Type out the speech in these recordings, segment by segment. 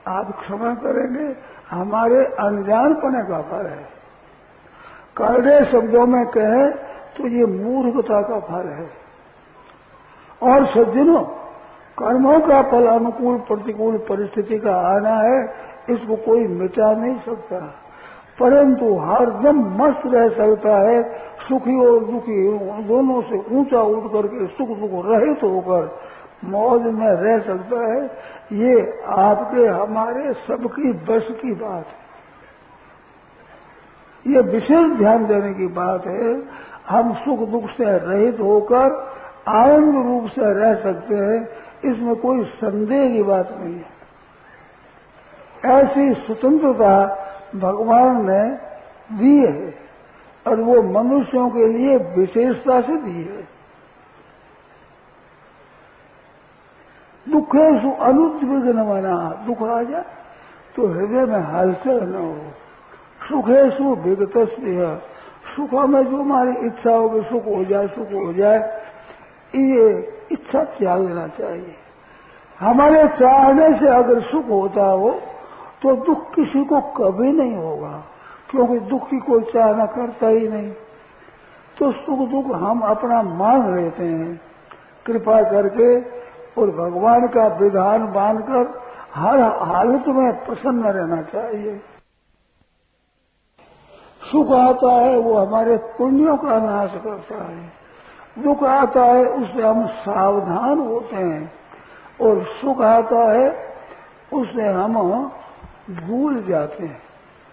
आप क्षमा करेंगे, हमारे अनजानपने का फल है। कड़े शब्दों में कहे तो ये मूर्खता का फल है। और सज्जनों, कर्मों का फल अनुकूल प्रतिकूल परिस्थिति का आना है, इसको कोई मिटा नहीं सकता, परंतु हरदम मस्त रह सकता है, सुखी और दुखी दोनों से ऊंचा उठ करके सुख दुख रहित होकर मौज में रह सकता है। ये आपके हमारे सबकी बस की बात है, ये विशेष ध्यान देने की बात है। हम सुख दुख से रहित होकर आनंद रूप से रह सकते हैं, इसमें कोई संदेह की बात नहीं है। ऐसी स्वतंत्रता भगवान ने दी है और वो मनुष्यों के लिए विशेषता से दी है। दुखेशु अनुद्विग्न मना, दुख आ जाए तो हृदय में हलचल न हो। सुखेशु विगतस्नेह, सुखों में जो हमारी इच्छा हो कि सुख हो जाए सुख हो जाए, ये इच्छा त्याग लेना चाहिए। हमारे चाहने से अगर सुख होता हो तो दुख किसी को कभी नहीं होगा, क्योंकि दुख की कोई चाहना करता ही नहीं। तो सुख दुख हम अपना मान लेते हैं कृपा करके, और भगवान का विधान मानकर हर हालत में प्रसन्न रहना चाहिए। सुख आता है वो हमारे पुण्यों का नाश करता है, दुख आता है उससे हम सावधान होते हैं, और सुख आता है उससे हम भूल जाते हैं।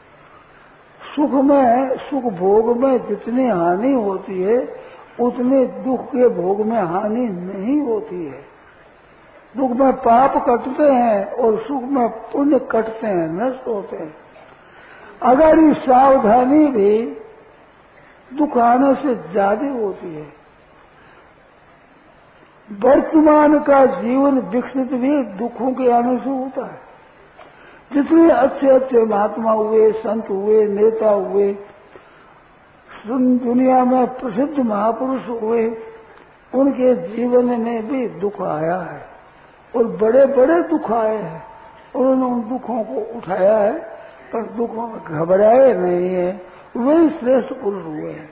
सुख भोग में जितनी हानि होती है उतने दुख के भोग में हानि नहीं होती है। दुख में पाप कटते हैं और सुख में पुण्य कटते हैं, नष्ट होते हैं। अगर ये सावधानी भी दुख आने से ज्यादा होती है। वर्तमान का जीवन विकसित भी दुखों के आने से होता है। जितने अच्छे अच्छे महात्मा हुए, संत हुए, नेता हुए, दुनिया में प्रसिद्ध महापुरुष हुए, उनके जीवन में भी दुख आया है और बड़े बड़े दुख आए हैं। उन्होंने उन दुखों को उठाया है, पर दुखों में घबराए नहीं है, वही श्रेष्ठ पुरुष हुए हैं।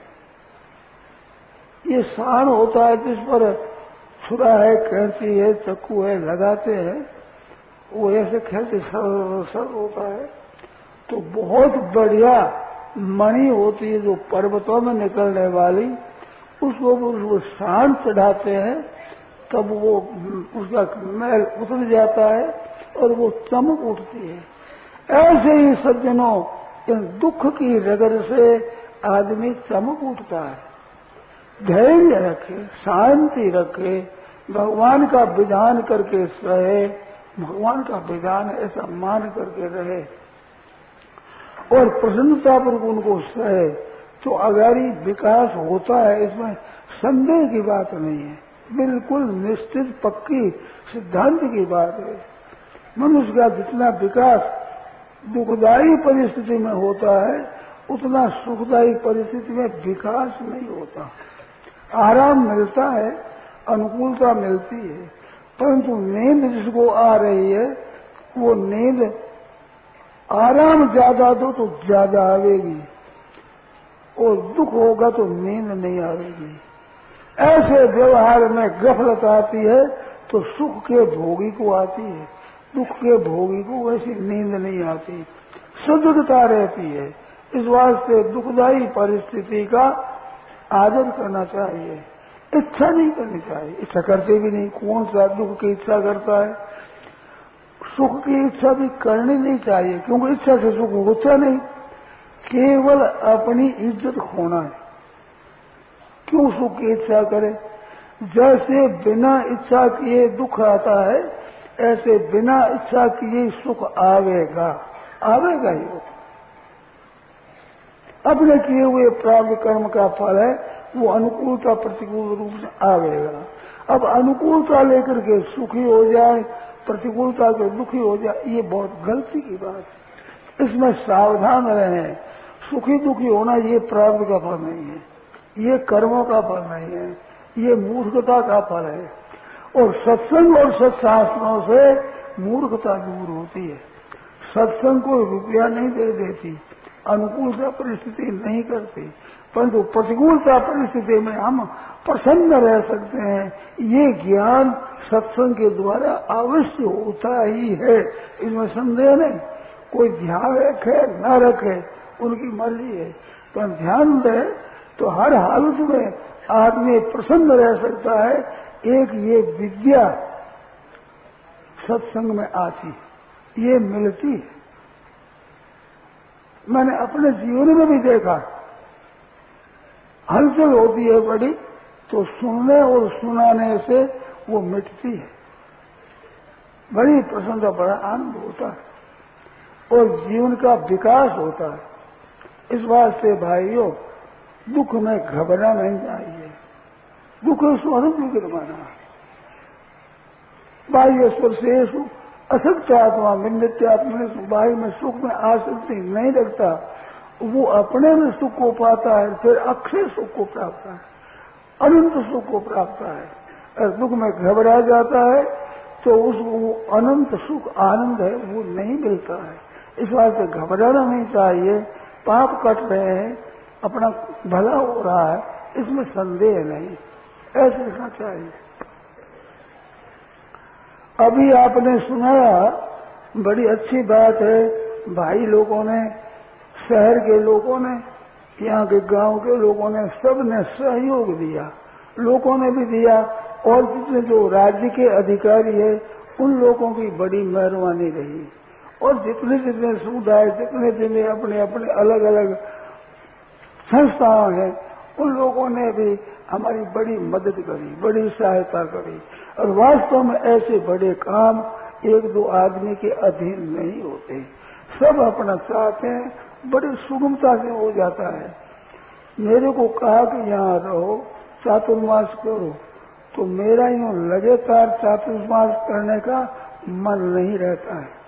ये शान होता है जिस पर छुरा है, कैंची है, चक्कू है, लगाते हैं, वो ऐसे खेलते सर होता है। तो बहुत बढ़िया मणि होती है जो पर्वतों में निकलने वाली, उसको शान चढ़ाते हैं, तब वो उसका मैल उतर जाता है और वो चमक उठती है। ऐसे ही सज्जनों, इन दुख की रगड़ से आदमी चमक उठता है। धैर्य रखे, शांति रखे, भगवान का विधान करके सहे, भगवान का विधान ऐसा मान करके रहे और प्रसन्नता पर उनको सहे, तो अगर विकास होता है, इसमें संदेह की बात नहीं है, बिल्कुल निश्चित पक्की सिद्धांत की बात है। मनुष्य का जितना विकास दुखदायी परिस्थिति में होता है, उतना सुखदायी परिस्थिति में विकास नहीं होता। आराम मिलता है, अनुकूलता मिलती है, परंतु नींद जिसको आ रही है, वो नींद आराम ज्यादा दो तो ज्यादा आवेगी, और दुख होगा तो नींद नहीं आवेगी। ऐसे व्यवहार में गफलत आती है तो सुख के भोगी को आती है, दुख के भोगी को वैसी नींद नहीं आती, सजगता रहती है। इस वास्ते दुखदायी परिस्थिति का आदर करना चाहिए, इच्छा नहीं करनी चाहिए। इच्छा करते भी नहीं, कौन सा दुख की इच्छा करता है। सुख की इच्छा भी करनी नहीं चाहिए, क्योंकि इच्छा से सुख होता नहीं, केवल अपनी इज्जत खोना है। क्यों सुख की इच्छा करे? जैसे बिना इच्छा किए दुख आता है, ऐसे बिना इच्छा किए सुख आवेगा, आवेगा ही वो। अपने किए हुए प्राप्त कर्म का फल है, वो अनुकूलता प्रतिकूल रूप से आवेगा। अब अनुकूलता लेकर के सुखी हो जाए, प्रतिकूलता के दुखी हो जाए, ये बहुत गलती की बात है। इसमें सावधान रहें। सुखी दुखी होना ये प्राप्त का फल नहीं है, ये कर्मों का फल नहीं है, ये मूर्खता का फल है। और सत्संग और सत्शास्त्रों से मूर्खता दूर होती है। सत्संग को रुपया नहीं दे देती, अनुकूलता परिस्थिति नहीं करती, परंतु प्रतिकूलता परिस्थिति में हम प्रसन्न रह सकते हैं। ये ज्ञान सत्संग के द्वारा अवश्य होता ही है, इसमें संदेह नहीं। कोई ध्यान रखे न रखे उनकी मर्जी है, पर ध्यान दे तो हर हालत में आदमी प्रसन्न रह सकता है। एक ये विद्या सत्संग में आती, ये मिलती है। मैंने अपने जीवन में भी देखा, हलचल होती है बड़ी, तो सुनने और सुनाने से वो मिटती है, बड़ी प्रसन्नता, बड़ा आनंद होता है और जीवन का विकास होता है। इस बात से भाइयों, दुख में घबराना नहीं चाहिए। दुख स्वरूप गिरवाना, बाह्य स्पर्शेषु असक्त आत्मा नित्यात्मा, बाह्य में सुख में आसक्ति नहीं रखता, वो अपने में सुख को पाता है, फिर अक्षय सुख को प्राप्त है, अनंत सुख को प्राप्त है। अगर दुख में घबरा जाता है तो उसको अनंत सुख आनंद है वो नहीं मिलता है। इस बात से घबराना नहीं चाहिए। पाप कट रहे हैं, अपना भला हो रहा है, इसमें संदेह नहीं, ऐसे रहना चाहिए। अभी आपने सुनाया, बड़ी अच्छी बात है। भाई लोगों ने, शहर के लोगों ने, यहाँ के गांव के लोगों ने, सबने सहयोग दिया, लोगों ने भी दिया, और जितने जो राज्य के अधिकारी है उन लोगों की बड़ी मेहरबानी रही, और जितने जितने समुदाय, जितने जितने अपने अपने अलग अलग संस्थाएं हैं, उन लोगों ने भी हमारी बड़ी मदद करी, बड़ी सहायता करी। और वास्तव में ऐसे बड़े काम एक दो आदमी के अधीन नहीं होते, सब अपना चाहते हैं, बड़ी सुगमता से हो जाता है। मेरे को कहा कि यहाँ रहो, चातुर्मास करो, तो मेरा यूं लगातार चातुर्मास करने का मन नहीं रहता है।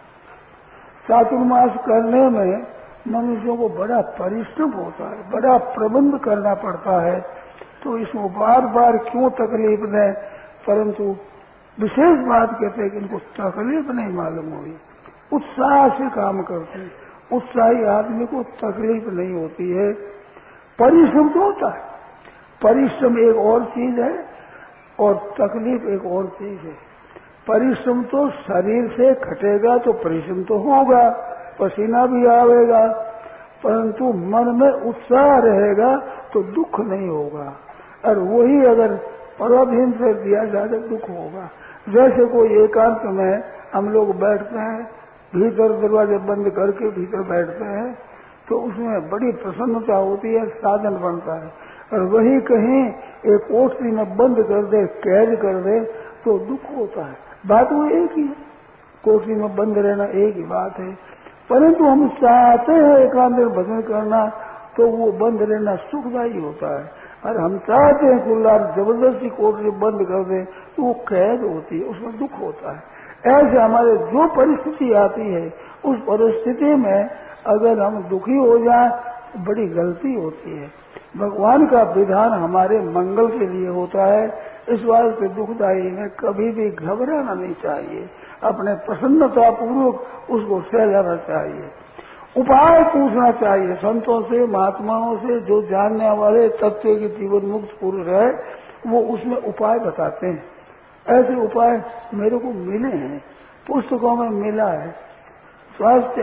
चातुर्मास करने में मनुष्यों को बड़ा परिश्रम होता है, बड़ा प्रबंध करना पड़ता है, तो इसको बार बार क्यों तकलीफ दें। परंतु विशेष बात कहते हैं कि इनको तकलीफ नहीं मालूम हुई, उत्साह से काम करते हैं। उत्साही आदमी को तकलीफ नहीं होती है। परिश्रम तो होता है, परिश्रम एक और चीज है और तकलीफ एक और चीज है। परिश्रम तो शरीर से खटेगा तो परिश्रम तो होगा, पसीना भी आवेगा, परंतु मन में उत्साह रहेगा तो दुख नहीं होगा। और वही अगर पराधीन से दिया जाए तो दुख होगा। जैसे कोई एकांत में हम लोग बैठते हैं, भीतर दरवाजे बंद करके भीतर बैठते हैं, तो उसमें बड़ी प्रसन्नता होती है, साधन बनता है। और वही कहीं एक कोठरी में बंद कर दे, कैद कर दे, तो दुख होता है। बात वो एक ही है, कोठरी में बंद रहना एक ही बात है। परंतु हम चाहते हैं एकांत में भजन करना, तो वो बंद रहना सुखदायी होता है। और हम चाहते हैं खुला जबरदस्ती कोठरी बंद कर दे, तो वो कैद होती है, उसमें दुख होता है। ऐसे हमारे जो परिस्थिति आती है, उस परिस्थिति में अगर हम दुखी हो जाए तो बड़ी गलती होती है। भगवान का विधान हमारे मंगल के लिए होता है। इस बात से दुखदायी में कभी भी घबराना नहीं चाहिए, अपने प्रसन्नता पूर्वक उसको सह जाना चाहिए। उपाय पूछना चाहिए संतों से, महात्माओं से, जो जानने वाले तत्व के जीवन मुक्त पुरुष है, वो उसमें उपाय बताते हैं। ऐसे उपाय मेरे को मिले हैं, पुस्तकों में मिला है। स्वास्थ्य,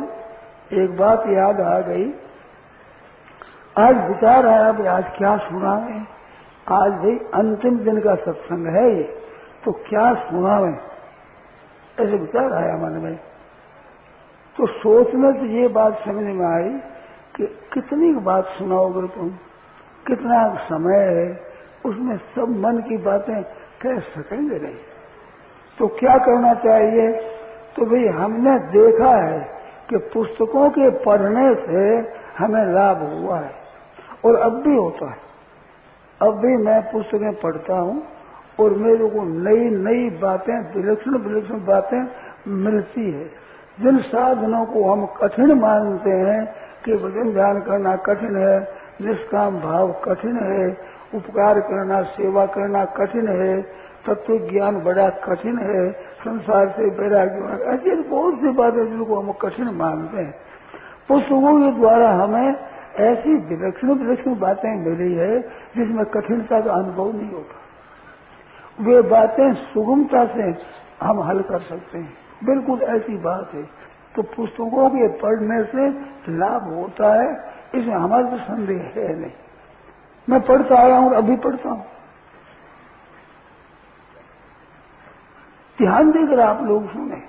आज एक बात याद आ गई, आज विचार आया भी आज क्या सुनावें। आज भाई अंतिम दिन का सत्संग है ये, तो क्या सुनावें, ऐसे विचार आया मन में। तो सोचने से ये बात समझ में आई कि कितनी बात सुनाओगे तुम, कितना समय है, उसमें सब मन की बातें कह सकेंगे नहीं। तो क्या करना चाहिए, तो भाई हमने देखा है कि पुस्तकों के पढ़ने से हमें लाभ हुआ है और अब भी होता है। अब भी मैं पुस्तकें पढ़ता हूँ और मेरे को नई नई बातें, विलक्षण विलक्षण बातें मिलती है। जिन साधनों को हम कठिन मानते हैं कि भजन ध्यान करना कठिन है, निष्काम भाव कठिन है, उपकार करना, सेवा करना कठिन है, तत्व ज्ञान बड़ा कठिन है, संसार से वैराग्य, ऐसी बहुत सी बातें जिनको हम कठिन मानते हैं। पुस्तकों के द्वारा हमें ऐसी विलक्षण विलक्षण बातें मिली है जिसमें कठिनता का अनुभव नहीं होता। वे बातें सुगमता से हम हल कर सकते हैं, बिल्कुल ऐसी बात है। तो पुस्तकों के पढ़ने से लाभ होता है, इसमें हमारा तो संदेह है नहीं। मैं पढ़ता आया हूं, अभी पढ़ता हूं। ध्यान देकर आप लोग सुने,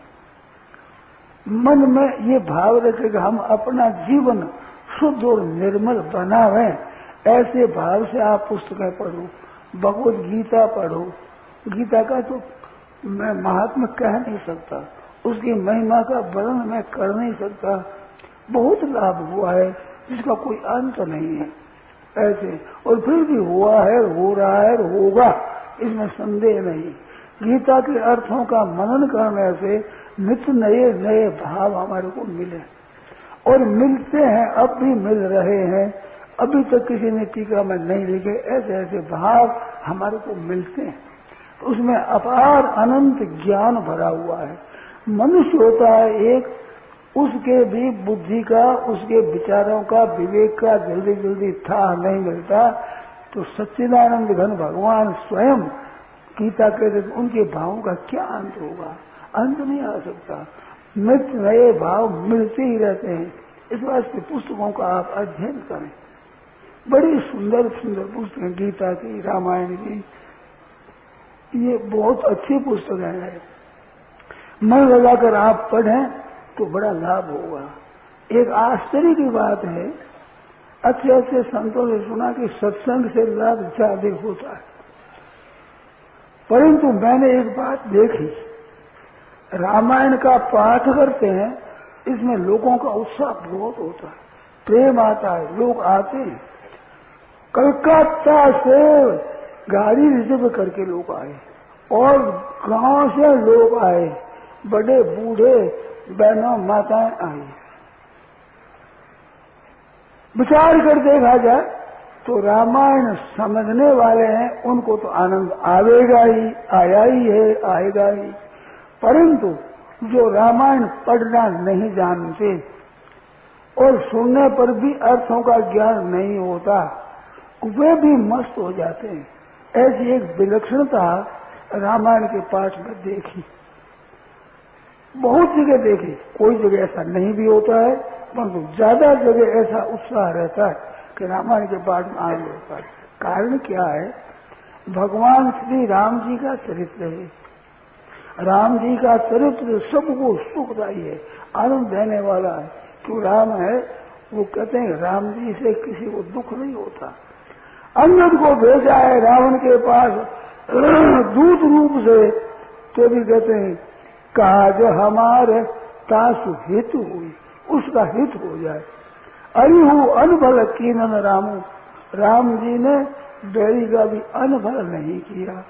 मन में ये भाव रखे कि हम अपना जीवन शुद्ध और निर्मल बनावे, ऐसे भाव से आप पुस्तकें पढ़ो, भगवत गीता पढ़ो। गीता का तो मैं महात्मा कह नहीं सकता, उसकी महिमा का वर्णन मैं कर नहीं सकता। बहुत लाभ हुआ है जिसका कोई अंत नहीं है ऐसे, और फिर भी हुआ है, हो रहा है, होगा, इसमें संदेह नहीं। गीता के अर्थों का मनन करने से नित्य नए नए भाव हमारे को मिले, और मिलते हैं, अब भी मिल रहे हैं। अभी तक किसी ने टीका में नहीं लिखे, ऐसे ऐसे भाव हमारे को मिलते हैं। तो उसमें अपार अनंत ज्ञान भरा हुआ है। मनुष्य होता है एक, उसके भी बुद्धि का, उसके विचारों का, विवेक का जल्दी जल्दी था नहीं मिलता। तो सच्चिदानंद घन भगवान स्वयं गीता कहते, उनके भावों का क्या अंत होगा? अंत नहीं आ सकता। नित्य नए भाव मिलते ही रहते हैं। इस वास्ते पुस्तकों का आप अध्ययन करें। बड़ी सुंदर सुंदर पुस्तकें गीता की, रामायण की, ये बहुत अच्छी पुस्तकें हैं। मन लगाकर आप पढ़ें तो बड़ा लाभ होगा। एक आश्चर्य की बात है, अच्छे अच्छे संतों ने सुना कि सत्संग से लाभ ज्यादा होता है, परंतु मैंने एक बात देखी, रामायण का पाठ करते हैं, इसमें लोगों का उत्साह बहुत होता है, प्रेम आता है, लोग आते हैं। कलकत्ता से गाड़ी रिजर्व करके लोग आए, और गांव से लोग आए, बड़े बूढ़े बहनों माताएं आई। विचार कर देखा जाए तो रामायण समझने वाले हैं, उनको तो आनंद आवेगा ही, आया ही है, आएगा ही। परंतु जो रामायण पढ़ना नहीं जानते और सुनने पर भी अर्थों का ज्ञान नहीं होता, वे भी मस्त हो जाते हैं। ऐसी एक विलक्षणता रामायण के पाठ में देखी, बहुत जगह देखी। कोई जगह ऐसा नहीं भी होता है, परंतु ज्यादा जगह ऐसा उत्साह रहता है कि रामायण के पाठ में आनंद होता है। कारण क्या है? भगवान श्री राम जी का चरित्र है। राम जी का चरित्र सबको सुखदायी है, आनंद देने वाला है। क्यों राम है? वो कहते हैं राम जी से किसी को दुख नहीं होता। अंगद को भेजा है रावण के पास दूत रूप से, तो भी कहते हैं काज हमारे तासु हित हुई, उसका हित हो जाए। अरिहु अनभल कीनन रामू, राम जी ने बैरी का भी अनभल नहीं किया।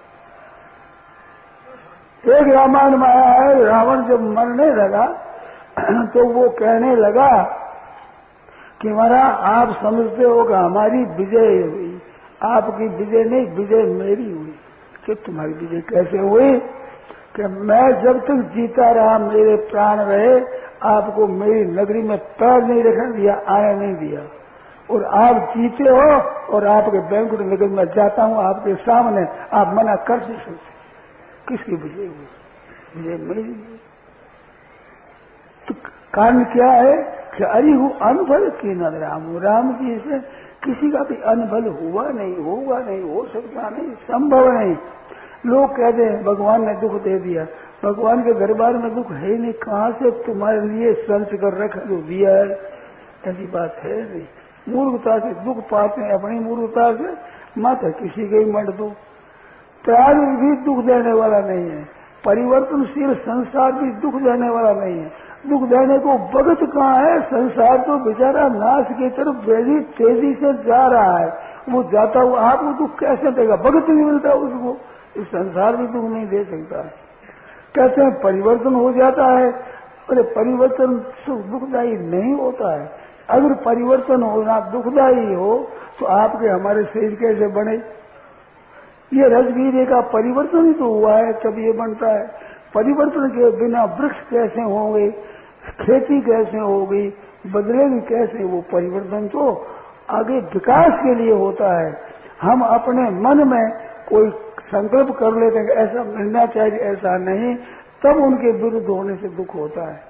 एक रामायण में आया है, रावण जब मरने लगा तो वो कहने लगा कि महाराज आप समझते हो कि हमारी विजय हुई, आपकी विजय नहीं, विजय मेरी हुई। कि तुम्हारी विजय कैसे हुई? कि मैं जब तक जीता रहा, मेरे प्राण रहे, आपको मेरी नगरी में पैर नहीं रखने दिया, आने नहीं दिया, और आप जीते हो और आपके बैंकुट नगर में जाता हूँ आपके सामने, आप मना कर नहीं सकते। किसकी विजय हुई? विजय मेरी हुई। तो कारण क्या है कि अरिहु अनभल की न राम जी से किसी का भी अनभल हुआ नहीं, होगा नहीं, हो सकता नहीं, संभव नहीं। लोग कहते हैं भगवान ने दुख दे दिया, भगवान के दरबार में दुख है ही नहीं, कहाँ से तुम्हारे लिए संच कर रखा जो दिया है? ऐसी बात है नहीं। मूर्खता से दुख पाते हैं, अपनी मूर्खता से, मत किसी के ही मत दो। त्याग भी दुख देने वाला नहीं है, परिवर्तनशील संसार भी दुख देने वाला नहीं है। दुख देने को भगत कहाँ है? संसार तो बेचारा नाश की तरफ तेजी से जा रहा है, वो जाता हुआ आपको दुख कैसे देगा? भगत नहीं मिलता उसको, इस संसार भी दुख नहीं दे सकता है। कहते हैं परिवर्तन हो जाता है, अरे परिवर्तन दुखदायी नहीं होता है। अगर परिवर्तन होना दुखदायी हो तो आपके हमारे शरीर कैसे बने? ये रसगीरे का परिवर्तन ही तो हुआ है, तब ये बनता है। परिवर्तन के बिना वृक्ष कैसे होंगे, खेती कैसे होगी, बदलेगी कैसे? वो परिवर्तन तो आगे विकास के लिए होता है। हम अपने मन में कोई संकल्प कर लेते हैं ऐसा मिलना चाहिए, ऐसा नहीं, तब उनके विरुद्ध होने से दुख होता है।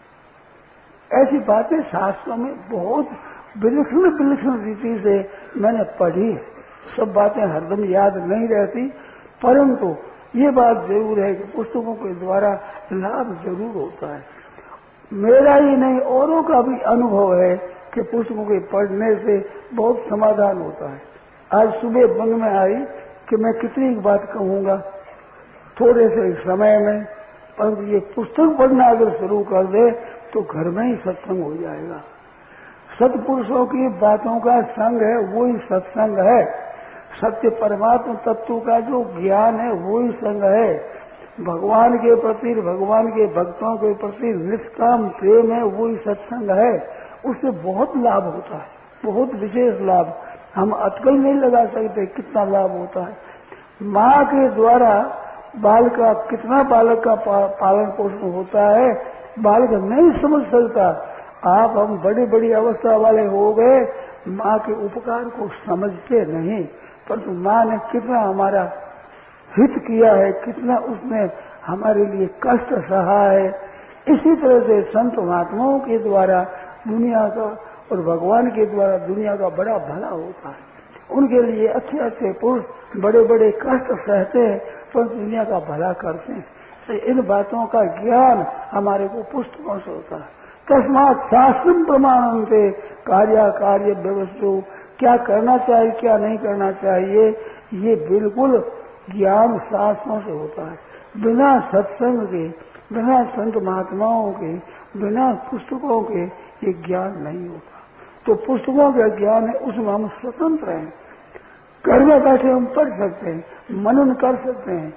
ऐसी बातें शास्त्रों में बहुत विलक्षण रीति से मैंने पढ़ी है। सब बातें हरदम याद नहीं रहती, परंतु ये बात जरूर है कि पुस्तकों के द्वारा लाभ जरूर होता है। मेरा ही नहीं औरों का भी अनुभव है कि पुस्तकों के पढ़ने से बहुत समाधान होता है। आज सुबह मन में आई कि मैं कितनी बात कहूंगा थोड़े से समय में, परंतु ये पुस्तक पढ़ना अगर शुरू कर दे तो घर में ही सत्संग हो जाएगा। सत्पुरुषों की बातों का संग है, वही सत्संग है। सत्य परमात्मा तत्व का जो ज्ञान है वही संग है। भगवान के प्रति, भगवान के भक्तों के प्रति निष्काम प्रेम है, वही सत्संग है। उससे बहुत लाभ होता है, बहुत विशेष लाभ। हम अटकल नहीं लगा सकते कितना लाभ होता है। माँ के द्वारा बालक का कितना बालक का पालन पोषण होता है, बालक नहीं समझ सकता। आप हम बड़ी बड़ी अवस्था वाले हो गए, माँ के उपकार को समझते नहीं, परंतु माँ ने कितना हमारा हित किया है, कितना उसने हमारे लिए कष्ट सहा है। इसी तरह से संत महात्माओं के द्वारा दुनिया का और भगवान के द्वारा दुनिया का बड़ा भला होता है। उनके लिए अच्छे अच्छे पुरुष बड़े बड़े कष्ट सहते हैं, परंतु दुनिया का भला करते हैं। तो इन बातों का ज्ञान हमारे को पुस्तकों से होता है। तस्मात् शास्त्रम प्रमाणन्ते कार्य व्यवस्थो, क्या करना चाहिए क्या नहीं करना चाहिए, ये बिल्कुल ज्ञान शास्त्रों से होता है। बिना सत्संग के, बिना संत महात्माओं के, बिना पुस्तकों के ये ज्ञान नहीं होता। तो पुस्तकों का ज्ञान है, उसमें हम स्वतंत्र हैं। घर में बैठे हम पढ़ सकते हैं, मनन कर सकते हैं।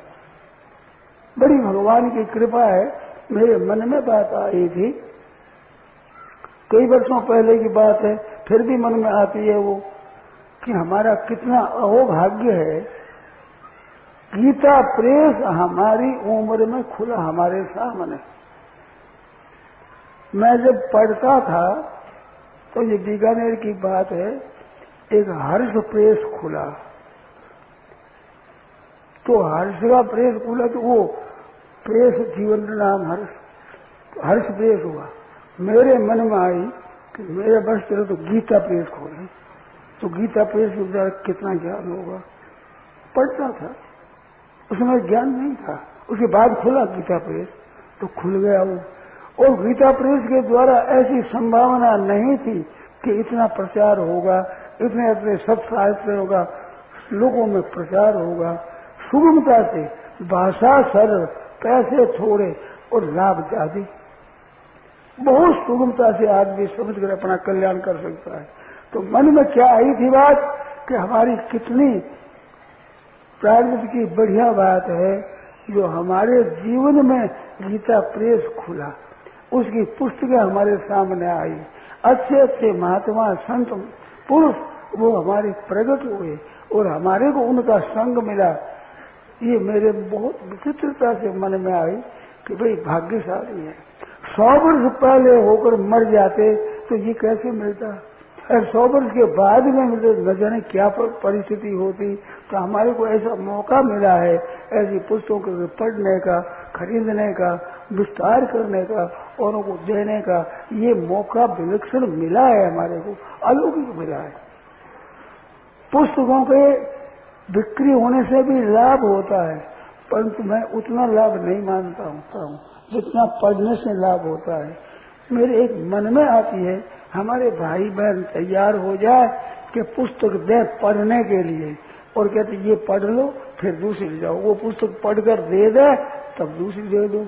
बड़ी भगवान की कृपा है। मेरे मन में बात आई थी, कई वर्षों पहले की बात है, फिर भी मन में आती है वो, कि हमारा कितना अहोभाग्य है। गीता प्रेस हमारी उम्र में खुला हमारे सामने। मैं जब पढ़ता था तो ये बीकानेर की बात है, एक हर्ष प्रेस खुला। तो हर्ष का प्रेस खुला तो वो प्रेस जीवन का नाम हर्ष प्रेस हुआ। मेरे मन में आई कि मेरे बस चलो तो गीता प्रेस खोले, तो गीता प्रेस के द्वारा कितना ज्ञान होगा। पढ़ता था, उसमें ज्ञान नहीं था। उसके बाद खुला गीता प्रेस तो खुल गया वो। और गीता प्रेस के द्वारा ऐसी संभावना नहीं थी कि इतना प्रचार होगा, इतने इतने सब साहित्य होगा, लोगों में प्रचार होगा। सुगमता से, भाषा सरल, पैसे थोड़े और लाभ ज्यादा। बहुत सुगमता से आदमी समझकर अपना कल्याण कर सकता है। तो मन में क्या आई थी बात कि हमारी कितनी प्रारब्ध की बढ़िया बात है जो हमारे जीवन में गीता प्रेस खुला, उसकी पुस्तकें हमारे सामने आई। अच्छे अच्छे महात्मा संत पुरुष वो हमारे प्रकट हुए और हमारे को उनका संग मिला। ये मेरे बहुत विचित्रता से मन में आई कि भाई भाग्यशाली है। 100 वर्ष पहले होकर मर जाते तो ये कैसे मिलता, और 100 वर्ष के बाद में मिलते न जाने क्या परिस्थिति होती। तो हमारे को ऐसा मौका मिला है ऐसी पुस्तकों को पढ़ने का, खरीदने का, विस्तार करने का, औरों को देने का। ये मौका विलक्षण मिला है, हमारे को अलौकिक मिला है। पुस्तकों के बिक्री होने से भी लाभ होता है, परंतु मैं उतना लाभ नहीं मानता हूँ जितना पढ़ने से लाभ होता है। मेरे एक मन में आती है, हमारे भाई बहन तैयार हो जाए कि पुस्तक दे पढ़ने के लिए, और कहते ये पढ़ लो फिर दूसरी ले जाओ। वो पुस्तक पढ़कर दे दे तब दूसरी दे दो।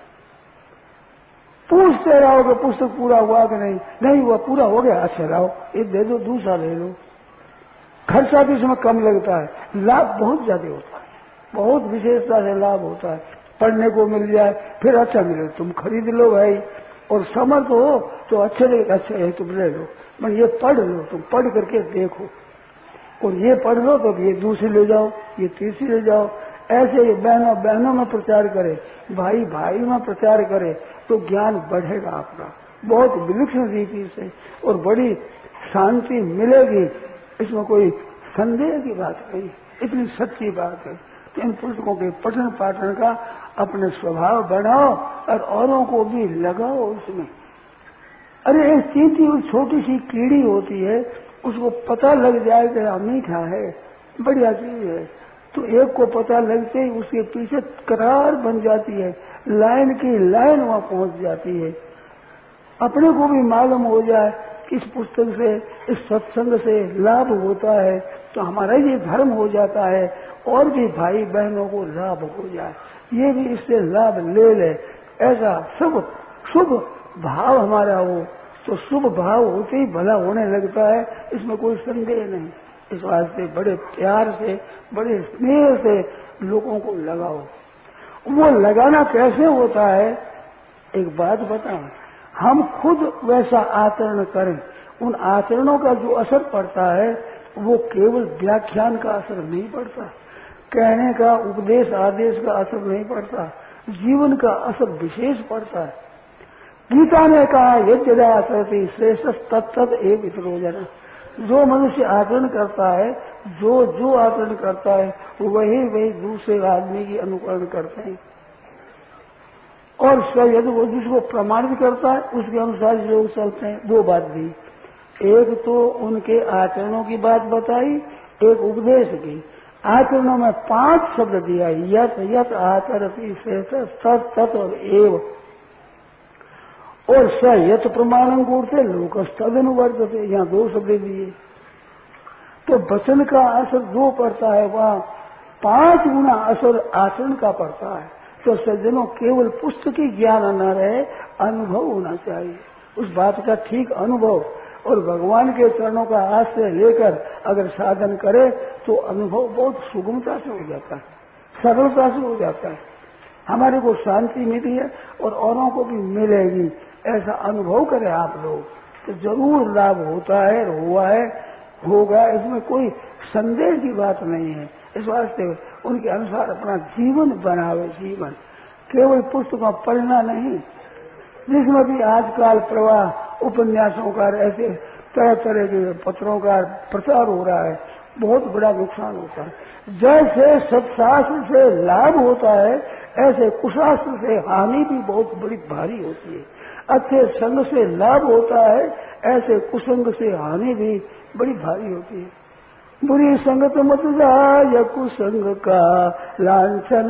पूछते रहो कि पुस्तक पूरा हुआ कि नहीं हुआ, पूरा हो गया, अच्छा लाओ ये दे दो, दूसरा ले लो। खर्चा भी इसमें कम लगता है, लाभ बहुत ज्यादा होता है, बहुत विशेषता से लाभ होता है। पढ़ने को मिल जाए फिर अच्छा मिले, तुम खरीद लो भाई, और समर्थ हो तो अच्छे लगे, अच्छा है तुम ले लो, मैं ये पढ़ लो, तुम पढ़ करके देखो, और ये पढ़ लो तो ये दूसरी ले जाओ, ये तीसरी ले जाओ। ऐसे बहनों बहनों में प्रचार करे, भाई भाई में प्रचार करे, तो ज्ञान बढ़ेगा आपका बहुत विलक्षण रीति से और बड़ी शांति मिलेगी। इसमें कोई संदेह की बात नहीं, इतनी सच्ची बात है। तो इन पुस्तकों के पठन पाठन का अपने स्वभाव बनाओ और औरों को भी लगाओ उसमें। अरे एक चींटी छोटी सी कीड़ी होती है, उसको पता लग जाए कि मीठा है, बढ़िया चीज है, तो एक को पता लगते ही उसके पीछे करार बन जाती है, लाइन की लाइन वहां पहुंच जाती है। अपने को भी मालूम हो जाए कि इस पुस्तक से, इस सत्संग से लाभ होता है, तो हमारा ये धर्म हो जाता है और भी भाई बहनों को लाभ हो जाए, ये भी इससे लाभ ले ले, ऐसा शुभ भाव हमारा हो, तो शुभ भाव होते ही भला होने लगता है, इसमें कोई संदेह नहीं। इस वास्ते बड़े प्यार से, बड़े स्नेह से लोगों को लगाओ। वो लगाना कैसे होता है, एक बात बताओ, हम खुद वैसा आचरण करें, उन आचरणों का जो असर पड़ता है वो केवल व्याख्यान का असर नहीं पड़ता, कहने का उपदेश आदेश का असर नहीं पड़ता, जीवन का असर विशेष पड़ता है। गीता ने कहा यज्ञदा आचरति श्रेष्ठ तत्तत् एव इतरोजना, जो मनुष्य आचरण करता है, जो आचरण करता है वही दूसरे आदमी की अनुकरण करते हैं, और यदि वो जिसको प्रमाणित करता है उसके अनुसार लोग चलते हैं। दो बात दी, एक तो उनके आचरणों की बात बताई, एक उपदेश की। आचरणों में 5 शब्द दिया, यत यत आचरति श्रेष्ठ तत् और एव, और स यत प्रमाणम कूटते लोक तदनुवर्तते, यहाँ 2 शब्द दिए। तो वचन का असर 2 पड़ता है, वहाँ 5 गुना असर आचरण का पड़ता है। तो सज्जनों केवल पुस्तकी ज्ञान न रहे, अनुभव होना चाहिए, उस बात का ठीक अनुभव, और भगवान के चरणों का आश्रय लेकर अगर साधन करे तो अनुभव बहुत सुगमता से हो जाता है, सरलता से हो जाता है, हमारे को शांति मिली है और औरों को भी मिलेगी, ऐसा अनुभव करें आप लोग तो जरूर लाभ होता है, हुआ है, होगा, इसमें कोई संदेह की बात नहीं है। इस वास्ते उनके अनुसार अपना जीवन बनावे, जीवन केवल पुस्तकों पढ़ना नहीं, जिसमें भी आजकल प्रवाह उपन्यासों का, ऐसे तरह तरह के पत्रों का प्रचार हो रहा है, बहुत बड़ा नुकसान होता है। जैसे सत्शास्त्र से लाभ होता है, ऐसे कुशास्त्र से हानि भी बहुत बड़ी भारी होती है। अच्छे संग से लाभ होता है, ऐसे कुसंग से हानि भी बड़ी भारी होती है। बुरी संगत मत जा, कुसंग का लांछन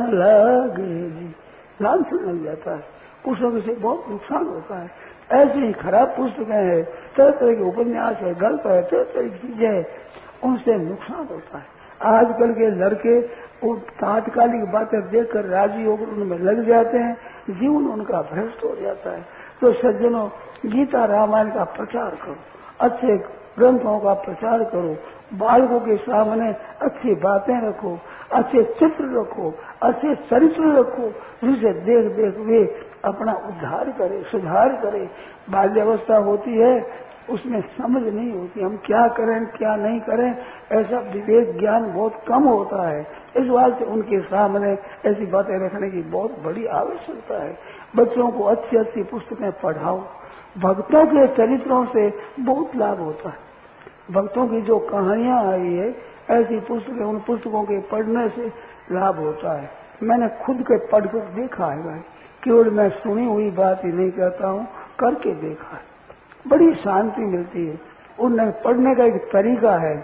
लगे, लांछन लग जाता है, कुसंग से बहुत नुकसान होता है। ऐसी ही खराब पुस्तकें हैं, तरह तरह के उपन्यास है, गल्प है, तरह तरह की चीजें हैं, उनसे नुकसान होता है। आजकल के लड़के तात्कालिक बातें देखकर राजी होकर उनमें लग जाते हैं, जीवन उनका भ्रष्ट हो जाता है। तो सज्जनों, गीता रामायण का प्रचार करो, अच्छे ग्रंथों का प्रचार करो, बालकों के सामने अच्छी बातें रखो, अच्छे चित्र रखो, अच्छे चरित्र रखो, जिसे देख देख वे अपना उद्धार करे, सुधार करे। बाल्यावस्था होती है, उसमें समझ नहीं होती, हम क्या करें क्या नहीं करें, ऐसा विवेक ज्ञान बहुत कम होता है। इस बात से उनके सामने ऐसी बातें रखने की बहुत बड़ी आवश्यकता है। बच्चों को अच्छी अच्छी पुस्तकें पढ़ाओ, भक्तों के चरित्रों से बहुत लाभ होता है। भक्तों की जो कहानियां आई है, ऐसी पुस्तकें, उन पुस्तकों के पढ़ने से लाभ होता है। मैंने खुद के पढ़कर देखा है भाई, केवल मैं सुनी हुई बात ही नहीं कहता हूँ, करके देखा है, बड़ी शांति मिलती है। उन्हें पढ़ने का एक तरीका है,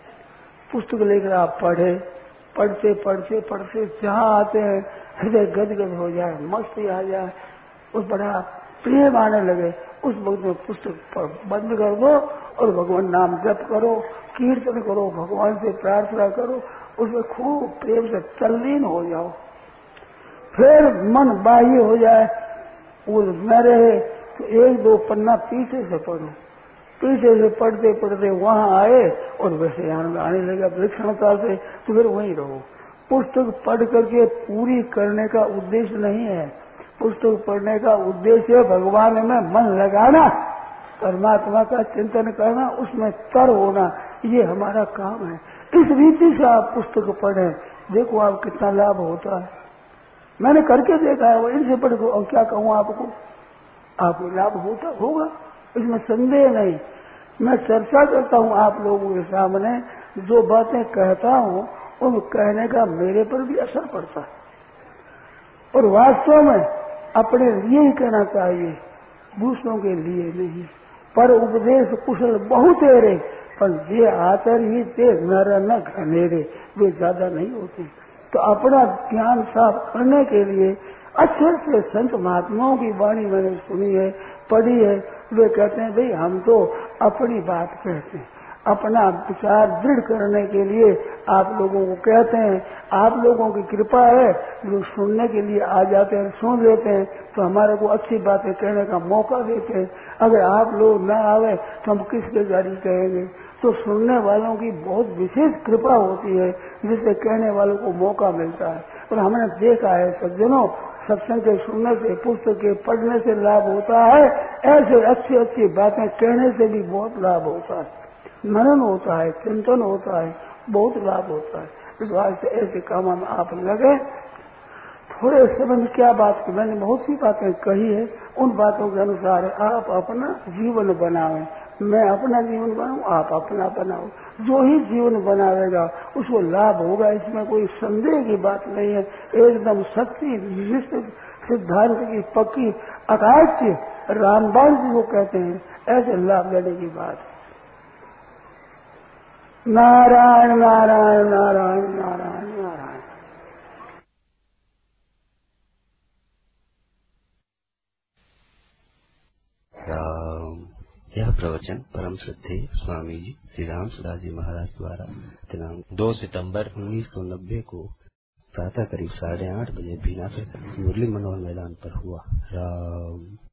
पुस्तक लेकर आप पढ़े, पढ़ते पढ़ते पढ़ते जहाँ आते हैं हृदय गदगद हो जाए, मस्ती आ जाए, उस बड़ा प्रेम आने लगे, उस वक्त में पुस्तक बंद कर दो और भगवान नाम जप करो, कीर्तन करो, भगवान से प्रार्थना करो, उसमें खूब प्रेम से तल्लीन हो जाओ। फिर मन बाह्य हो जाए, वो न रहे तो 1-2 पन्ना पीछे से पढ़ो, पीछे से पढ़ते पढ़ते वहां आए और वैसे आने लगा विलक्षणता से, तो फिर वहीं रहो। पुस्तक पढ़ करके पूरी करने का उद्देश्य नहीं है, पुस्तक पढ़ने का उद्देश्य भगवान में मन लगाना, परमात्मा का चिंतन करना, उसमें तर होना, ये हमारा काम है। इस रीति से आप पुस्तक पढ़ें, देखो आप कितना लाभ होता है। मैंने करके देखा है, वो इनसे पढ़ को और क्या कहूँ आपको, आपको लाभ होता होगा, इसमें संदेह नहीं। मैं चर्चा करता हूँ आप लोगों के सामने, जो बातें कहता हूँ उन कहने का मेरे पर भी असर पड़ता है, और वास्तव में अपने लिए ही कहना चाहिए, दूसरों के लिए नहीं। पर उपदेश कुशल बहुत तेरे, पर ये आचर ही ते नर न घनेरे, वे ज्यादा नहीं होते। तो अपना ज्ञान साफ करने के लिए अच्छे अच्छे संत महात्माओं की वाणी मैंने सुनी है, पढ़ी है। वे कहते हैं भाई हम तो अपनी बात कहते हैं, अपना विचार दृढ़ करने के लिए आप लोगों को कहते हैं। आप लोगों की कृपा है, लोग सुनने के लिए आ जाते हैं, सुन लेते हैं, तो हमारे को अच्छी बातें कहने का मौका देते हैं। अगर आप लोग न आवे तो हम किसके जारी कहेंगे। तो सुनने वालों की बहुत विशेष कृपा होती है, जिससे कहने वालों को मौका मिलता है। और हमने देखा है सज्जनों, सत्संग के सुनने से, पुस्तक के पढ़ने से लाभ होता है, ऐसे अच्छी अच्छी बातें कहने से भी बहुत लाभ होता है, मनन होता है, चिंतन होता है, बहुत लाभ होता है। इस वास्ते ऐसे कामों में आप लगे। थोड़े समय में क्या बात की, मैंने बहुत सी बातें कही है, उन बातों के अनुसार आप अपना जीवन बनावें। मैं अपना जीवन बनाऊं, आप अपना बनाओ। जो ही जीवन बनावेगा उसको लाभ होगा, इसमें कोई संदेह की बात नहीं है। एकदम सच्ची निश्चित सिद्धांत की पक्की अकाट्य रामबाण जी को कहते हैं, ऐसे लाभ लेने की बात है। नारायण नारायण नारायण नारायण नारायण। यह प्रवचन परम श्रद्धेय स्वामी जी श्री राम सुदास जी महाराज द्वारा दिनांक 2 सितंबर 1990 को प्रातः करीब 8:30 बजे बीना से मुरली मनोहर मैदान पर हुआ। राम।